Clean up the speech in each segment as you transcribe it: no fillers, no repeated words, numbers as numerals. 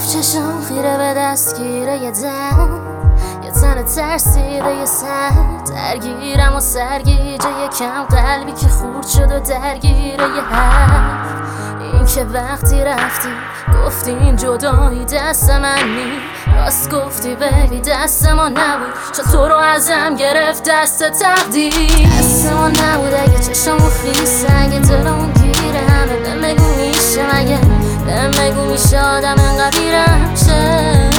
چشم خیره به دستگیره یه تن ترسیده یه سر درگیرم و سرگیجه یه کم قلبی که خورد شد و درگیره یه حرف. این که وقتی رفتی گفتی این جدایی دست من نی، راست گفتی بیبی دست ما نبود، چون تو رو ازم گرفت دست تقدیر. دست ما نبود اگه چشمو خیس، اگه دلمون گیره همه بهم بگو میشه، مگه بهم بگو میشه آدم انقدر بیرم شه.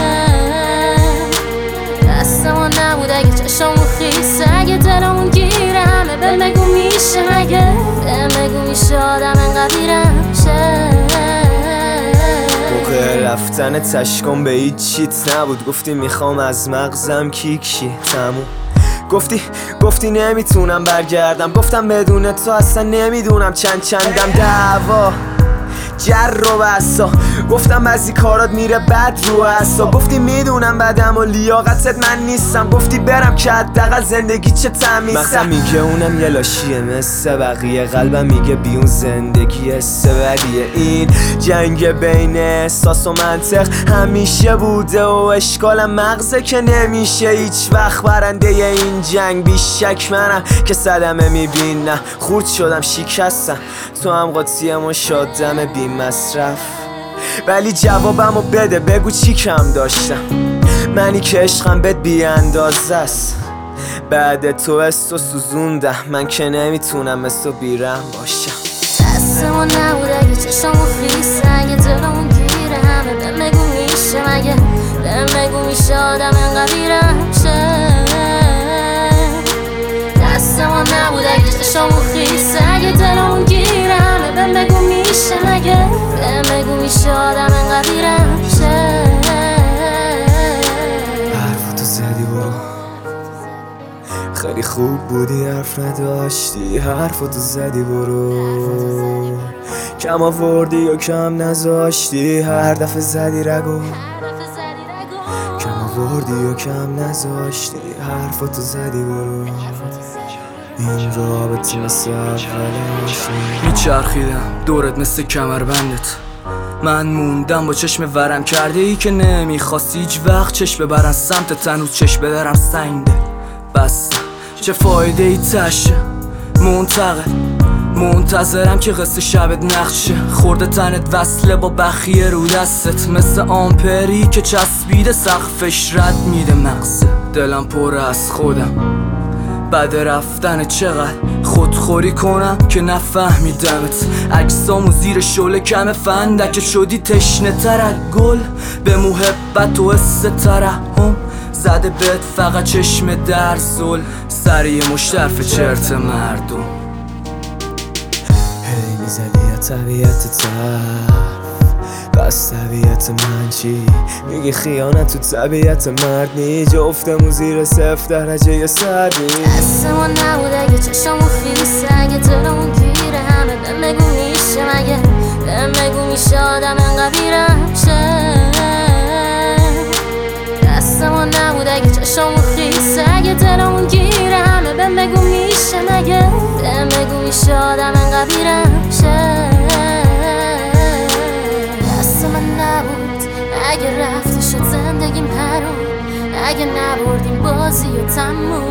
دست ما نبود اگه چشمو خیس، اگه دلمون گیره همه بهم بگو میشه، مگه بهم بگو میشه آدم انقدر بیرم شه. رفتن تشکم به هیچ چیت نبود، گفتی میخوام از مغزم کیکشی تموم. گفتی نمیتونم برگردم، گفتم بدون تو اصلا نمیدونم چندم دعوا جر و بسا، گفتم بعضی کارات میره بد رو اصلا. گفتی میدونم بدم و لیاقتت من نیستم، گفتی برم که حداقل زندگی چه تمیزه. مغزم میگه اونم یه لاشیه مثل بقیه، قلبم میگه بیون زندگی استبدیه. این جنگ بین احساس و منطق همیشه بوده و اشکالم مغزه که نمیشه هیچ وقت برنده این جنگ. بیشک منم که صدمه میبینم، خورد شدم شکستم، تو هم قاطیم و شادم بی مصرف. ولی جوابمو بده بگو چی کم داشتم، منی که عشقم بهت بی اندازه است. بعد تو استو سوزوندم، من که نمیتونم مثل بیرم باشم. دستمون نبود اگه چشمو خیس، اگه دلمون گیره همه بهم بگو میشه، مگه بهم بگو میشه آدم انقدر بیرم شه. دستمون نبود اگه چشمو خیس، اگه دلمون گیره همه بهم بگو میشه، مگه بهم بگو میشه آدم انقدر بیرم شه. حرفتو زدی برو، خیلی خوب بودی حرف نداشتی، حرفتو زدی برو، کم آوردی یا کم نذاشتی، هر دفعه زدی رگو، کم آوردی یا کم نذاشتی، حرفتو زدی برو. این رابطه مثل اولش میچرخیدم دورت مثل کمربندت، من موندم با چشم ورم کرده ای که نمیخواستی هیچ وقت چشم ببرن سمت تنوز چشم بدرم سنگه. بس چه فایده ای تشه، منتظرم که قصه شبت نقشه، خورده تنت وصله با بخیه رو دستت، مثل آمپری که چسبیده سقفش رد میده مغزه. دلم پر از خودم بعد رفتن چقدر خودخوری کنم که نفهمیدمت، عکسامو زیر شعله کم فندک شدی تشنه تر از گل، به محبت و حس ترحم زده بهت فقط چشم در زل، سری مشترف چرت مردم. هی میزدی یا طبیعت طرف، بس طبیعت من چی؟ میگی خیانت تو طبیعت مرد نی، جفتمون زیر 0 درجه سردی. دستمون نبود اگه چشمو خیس، اگه دلمون گیره همه بهم بگو میشه، مگه بهم بگو میشه آدم انقدر بیرم شه. دستمون نبود اگه چشمو خیس، اگه دلمون گیره همه بهم بگو میشه، مگه بهم بگو میشه آدم انقدر بیرم شه. دست من نبود اگه رفتی شد زندگیم حروم، اگه نبردیم بازی و تموم،